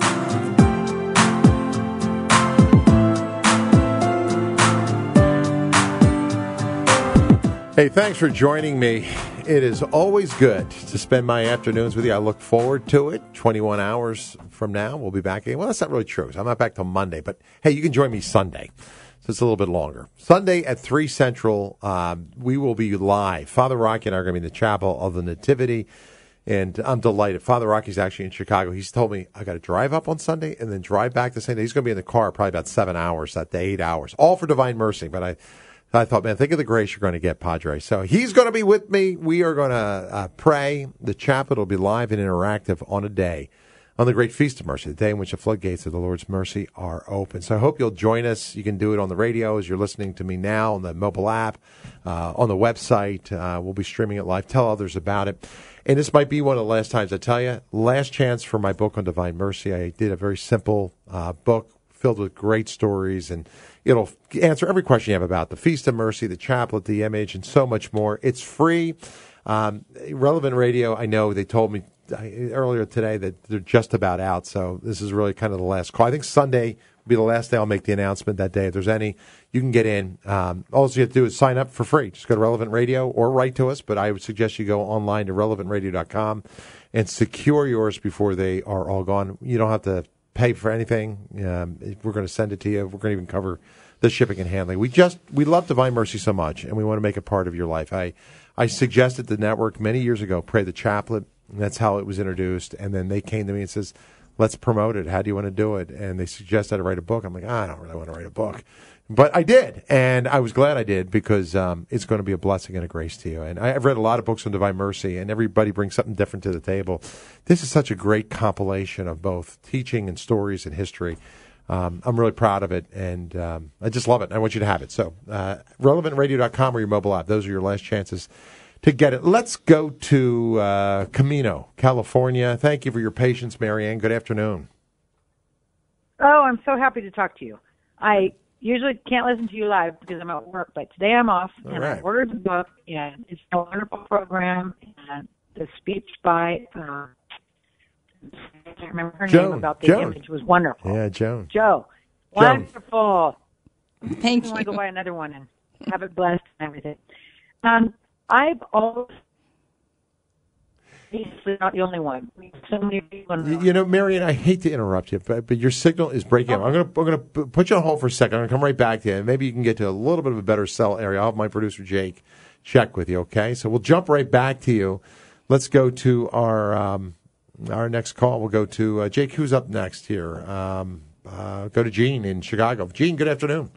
Hey, thanks for joining me. It is always good to spend my afternoons with you. I look forward to it. twenty-one hours from now, we'll be back again. Well, that's not really true. I'm not back till Monday, but hey, you can join me Sunday. So it's a little bit longer. Sunday at three Central, um, we will be live. Father Rocky and I are going to be in the Chapel of the Nativity, and I'm delighted. Father Rocky's actually in Chicago. He's told me I got to drive up on Sunday and then drive back the same day. He's going to be in the car probably about seven hours that day, eight hours, all for Divine Mercy. But I... I thought, man, think of the grace you're going to get, Padre. So he's going to be with me. We are going to uh, pray. The chapel will be live and interactive on a day, on the Great Feast of Mercy, the day in which the floodgates of the Lord's mercy are open. So I hope you'll join us. You can do it on the radio as you're listening to me now, on the mobile app, uh, on the website. Uh, we'll be streaming it live. Tell others about it. And this might be one of the last times I tell you, last chance for my book on Divine Mercy. I did a very simple uh, book filled with great stories, and it'll answer every question you have about the Feast of Mercy, the chaplet, the image, and so much more. It's free. Um, Relevant Radio, I know they told me earlier today that they're just about out, so this is really kind of the last call. I think Sunday will be the last day I'll make the announcement that day. If there's any, you can get in. Um, all you have to do is sign up for free. Just go to Relevant Radio or write to us, but I would suggest you go online to relevant radio dot com and secure yours before they are all gone. You don't have to pay for anything. Um, we're going to send it to you. We're going to even cover the shipping and handling. We just we love Divine Mercy so much, and we want to make it part of your life. I I suggested the network many years ago, pray the chaplet, and that's how it was introduced. And then they came to me and says, let's promote it. How do you want to do it? And they suggested I write a book. I'm like, I don't really want to write a book. But I did, and I was glad I did, because um, it's going to be a blessing and a grace to you. And I, I've read a lot of books on Divine Mercy, and everybody brings something different to the table. This is such a great compilation of both teaching and stories and history. Um, I'm really proud of it, and um, I just love it. I want you to have it. So uh, relevant radio dot com or your mobile app. Those are your last chances to get it. Let's go to uh, Camino, California. Thank you for your patience, Marianne. Good afternoon. Oh, I'm so happy to talk to you. I usually can't listen to you live because I'm at work, but today I'm off, All and right. I ordered the book, and it's a wonderful program, and the speech by, uh, I can't remember her Joan. name, about the Joan. image was wonderful. Yeah, Joan. Joe. Joan. Wonderful. Thank I want you. to go buy another one and have it blessed and everything. Um, I've always, obviously not the only one. So many people in You, you know, Marianne, I hate to interrupt you, but, but your signal is breaking up. I'm going to I'm going to put you on hold for a second. I'm going to come right back to you, and maybe you can get to a little bit of a better cell area. I'll have my producer, Jake, check with you, okay? So we'll jump right back to you. Let's go to our um, our next call. We'll go to uh, Jake. Who's up next here? Um, uh, go to Gene in Chicago. Gene, good afternoon.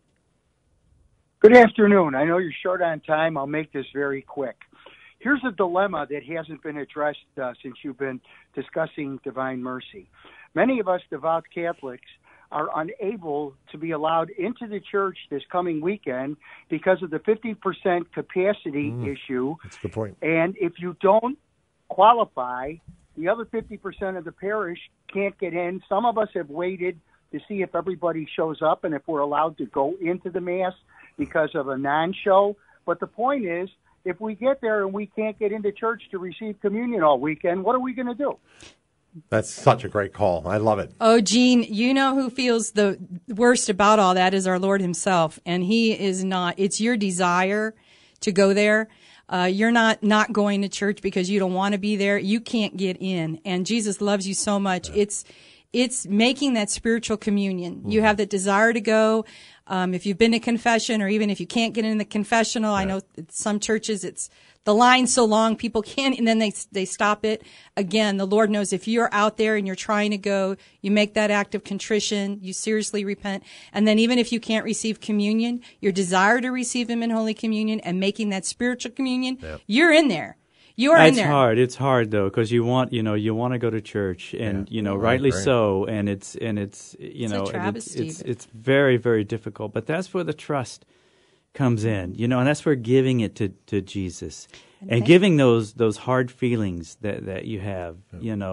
Good afternoon. I know you're short on time. I'll make this very quick. Here's a dilemma that hasn't been addressed uh, since you've been discussing Divine Mercy. Many of us devout Catholics are unable to be allowed into the church this coming weekend because of the fifty percent capacity Mm, issue. That's a good point. And if you don't qualify, the other fifty percent of the parish can't get in. Some of us have waited to see if everybody shows up and if we're allowed to go into the Mass because of a non-show. But the point is, if we get there and we can't get into church to receive communion all weekend, what are we going to do? That's such a great call. I love it. Oh, Gene, you know who feels the worst about all that is our Lord himself. And he is not, it's your desire to go there. Uh, you're not not going to church because you don't want to be there. You can't get in. And Jesus loves you so much. Yeah. It's it's making that spiritual communion. Mm-hmm. You have that desire to go. Um, if you've been to confession, or even if you can't get in the confessional, yeah. I know some churches it's the line's so long people can't, and then they they stop it. Again, the Lord knows if you're out there and you're trying to go, you make that act of contrition, you seriously repent, and then even if you can't receive communion, your desire to receive Him in Holy Communion and making that spiritual communion, yep. you're in there. You are it's in there. It's hard. It's hard though, because you want, you know, you want to go to church, and yeah. you know, oh, rightly great. so, and it's and it's you it's know, a travesty, it's, it's it's very very difficult. But that's where the trust comes in, you know, and that's where giving it to, to Jesus, okay. and giving those those hard feelings that, that you have, yeah. you know.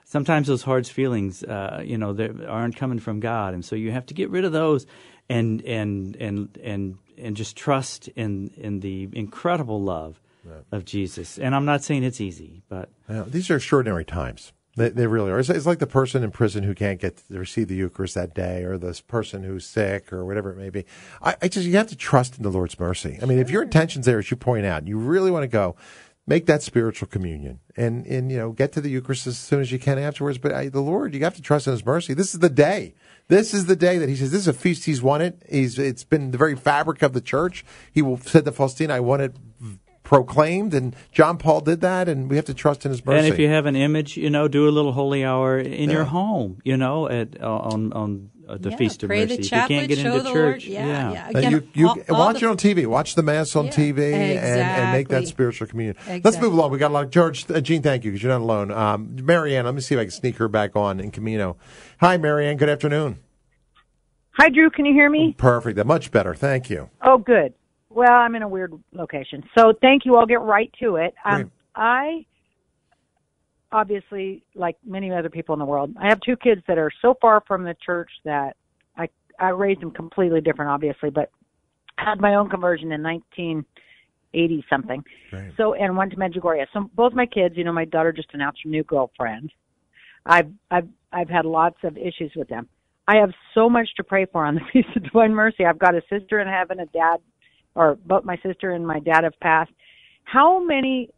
sometimes those hard feelings, uh, you know, they aren't coming from God, and so you have to get rid of those, and and and and and just trust in in the incredible love right. of Jesus. And I'm not saying it's easy, but yeah, these are extraordinary times. They, they really are. It's, it's like the person in prison who can't get to receive the Eucharist that day, or this person who's sick, or whatever it may be. I, I just you have to trust in the Lord's mercy. I mean, if your intentions there, as you point out, you really want to go, make that spiritual communion, and and you know get to the Eucharist as soon as you can afterwards. But I, the Lord, you have to trust in His mercy. This is the day. This is the day that He says this is a feast He's wanted. He's it's been the very fabric of the church. He will said to Faustina, "I want it proclaimed," and John Paul did that, and we have to trust in His mercy. And if you have an image, you know, do a little holy hour in yeah. your home, you know, at on on uh, the yeah, Feast of pray Mercy. The If chaplet, you can't get show into the church, Lord. Yeah, yeah. yeah. Uh, Again, you you all, all watch the, it on T V. Watch the Mass on yeah, T V exactly. and, and make that spiritual communion. Exactly. Let's move along. We got a lot of George, uh, Gene, thank you, because you're not alone. Um, Marianne, let me see if I can sneak her back on in Camino. Hi, Marianne. Good afternoon. Hi, Drew. Can you hear me? Perfect. Much better. Thank you. Oh, good. Well, I'm in a weird location. So thank you. I'll get right to it. Um, I, obviously, like many other people in the world, I have two kids that are so far from the church that I, I raised them completely different, obviously, but I had my own conversion in nineteen eighty something. Right. So, and went to Medjugorje. So both my kids, you know, my daughter just announced her new girlfriend. I've, I've, I've had lots of issues with them. I have so much to pray for on the Feast of Divine Mercy. I've got a sister in heaven, a dad, or both my sister and my dad have passed. How many,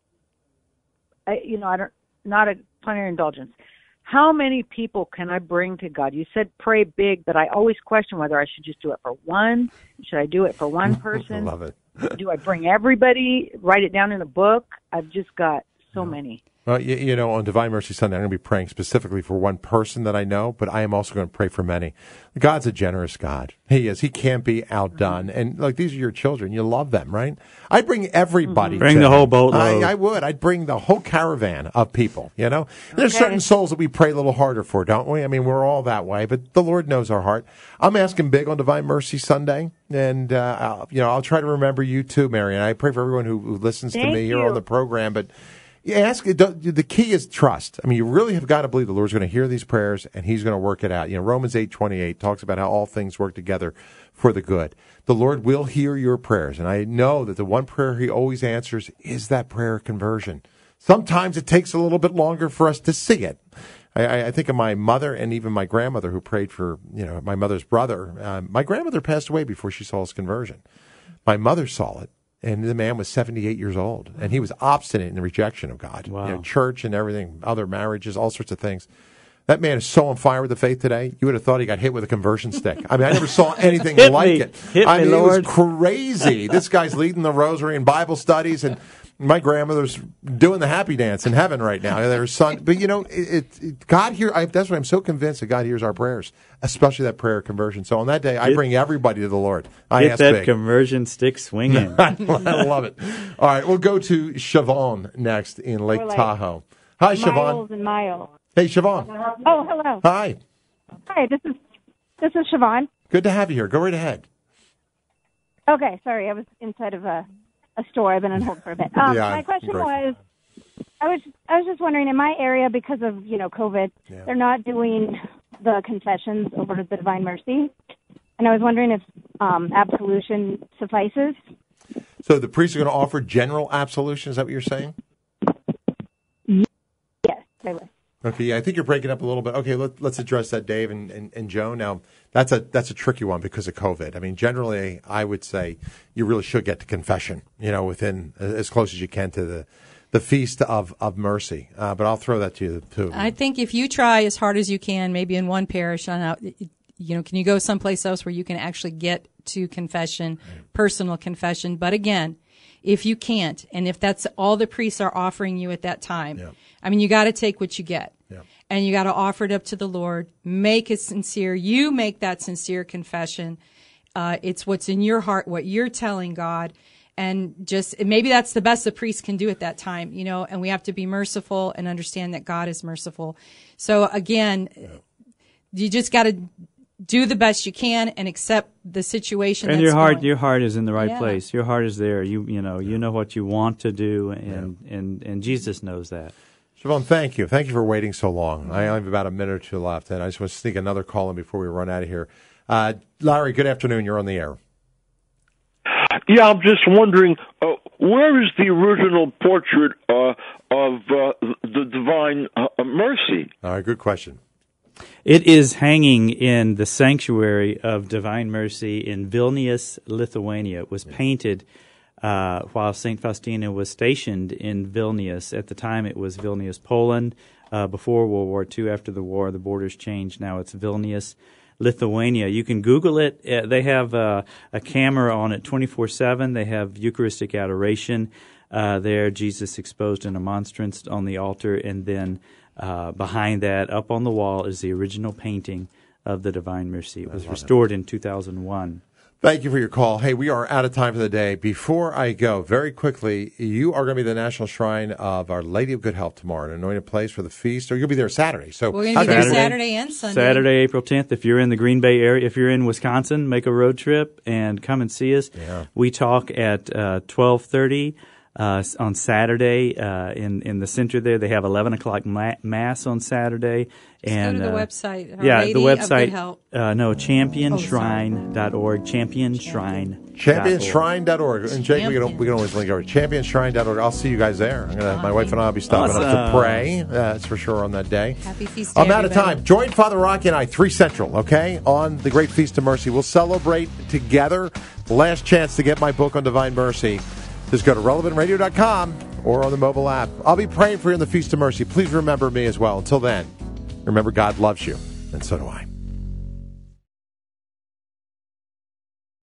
I, you know, I don't, not a plenary indulgence. How many people can I bring to God? You said pray big, but I always question whether I should just do it for one. Should I do it for one person? I love it. Do I bring everybody, write it down in a book? I've just got so yeah. many. Well, you, you know, on Divine Mercy Sunday, I'm going to be praying specifically for one person that I know, but I am also going to pray for many. God's a generous God. He is. He can't be outdone. Mm-hmm. And, like, these are your children. You love them, right? I'd bring everybody. Mm-hmm. Bring to the them. whole boatload. I, I would. I'd bring the whole caravan of people, you know? And there's Okay. certain souls that we pray a little harder for, don't we? I mean, we're all that way, but the Lord knows our heart. I'm asking big on Divine Mercy Sunday, and, uh, I'll, you know, I'll try to remember you too, Mary, and I pray for everyone who, who listens Thank to me here you. on the program, but you ask, the key is trust. I mean, you really have got to believe the Lord's going to hear these prayers and He's going to work it out. You know, Romans eight twenty-eight talks about how all things work together for the good. The Lord will hear your prayers, and I know that the one prayer He always answers is that prayer of conversion. Sometimes it takes a little bit longer for us to see it. I, I think of my mother and even my grandmother who prayed for, you know, my mother's brother. Uh, my grandmother passed away before she saw his conversion. My mother saw it. And the man was seventy-eight years old, and he was obstinate in the rejection of God. Wow. You know, church and everything, other marriages, all sorts of things. That man is so on fire with the faith today, you would have thought he got hit with a conversion stick. I mean, I never saw anything Hit like me. it. Hit I me, mean, Lord. it was crazy. This guy's leading the rosary and Bible studies, and my grandmother's doing the happy dance in heaven right now. Their son, but you know, it, it, God hear. I, that's why I'm so convinced that God hears our prayers, especially that prayer of conversion. So on that day, I Get- bring everybody to the Lord. I Get ask that big. conversion stick swinging. I love it. All right, we'll go to Siobhan next in Lake Or like Tahoe. Hi, Siobhan. Miles and miles. Hey, Siobhan. Oh, hello. Hi. Hi, this is this is Siobhan. Good to have you here. Go right ahead. Okay, sorry, I was inside of a a store. I've been on hold for a bit. Um, Yeah, my question great. was, I was I was just wondering, in my area, because of you know COVID, Yeah. they're not doing the confessions over to the Divine Mercy, and I was wondering if um, absolution suffices. So the priests are going to offer general absolution. Is that what you're saying? Yes, they would. Okay, yeah, I think you're breaking up a little bit. Okay, let, let's address that, Dave and, and, and Joe. Now, that's a that's a tricky one because of COVID. I mean, generally, I would say you really should get to confession, you know, within as close as you can to the the feast of, of mercy. Uh, but I'll throw that to you, too. I think if you try as hard as you can, maybe in one parish, on out, you know, can you go someplace else where you can actually get to confession, personal confession? But again, if you can't, and if that's all the priests are offering you at that time, Yeah. I mean, you got to take what you get. Yeah. And you got to offer it up to the Lord. Make it sincere. You make that sincere confession. Uh, it's what's in your heart, what you're telling God. And just maybe that's the best the priest can do at that time, you know, and we have to be merciful and understand that God is merciful. So again, yeah. you just got to do the best you can and accept the situation. And that's your heart, going. your heart is in the right Yeah. place. Your heart is there. You, you know, yeah. you know what you want to do, and, yeah. and, and Jesus knows that. Siobhan, thank you. Thank you for waiting so long. I only have about a minute or two left, and I just want to sneak another call in before we run out of here. Uh, Larry, good afternoon. You're on the air. Yeah, I'm just wondering, uh, where is the original portrait uh, of uh, the Divine uh, Mercy? All right, good question. It is hanging in the sanctuary of Divine Mercy in Vilnius, Lithuania. It was painted uh, while Saint Faustina was stationed in Vilnius. At the time, it was Vilnius, Poland. Uh, before World War Two, after the war, the borders changed. Now it's Vilnius, Lithuania. You can Google it. Uh, they have uh, a camera on it twenty-four seven. They have Eucharistic adoration uh, there, Jesus exposed in a monstrance on the altar, and then uh, behind that, up on the wall, is the original painting of the Divine Mercy. It was restored it. in two thousand one. Thank you for your call. Hey, we are out of time for the day. Before I go, very quickly, you are going to be the National Shrine of Our Lady of Good Health tomorrow, an anointed place for the feast, or you'll be there Saturday. So we're going to be there Saturday and Sunday. Saturday, April tenth. If you're in the Green Bay area, if you're in Wisconsin, make a road trip and come and see us. Yeah. We talk at uh, twelve thirty. Uh, on Saturday, uh, in in the center there, they have eleven o'clock ma- mass on Saturday. And Just go to the uh, website. Our yeah, Lady the website. Of Good Help. Uh, no, champion shrine dot org. champion shrine. champion shrine dot org. And Jake, we can, we can always link over. champion shrine dot org. I'll see you guys there. I'm gonna, my wife and I will be stopping Awesome. up to pray. Uh, that's for sure on that day. Happy Feast Day, I'm out of everybody. time. Join Father Rocky and I, three Central, okay, on the Great Feast of Mercy. We'll celebrate together. Last chance to get my book on Divine Mercy. Just go to relevant radio dot com or on the mobile app. I'll be praying for you in the Feast of Mercy. Please remember me as well. Until then, remember God loves you, and so do I.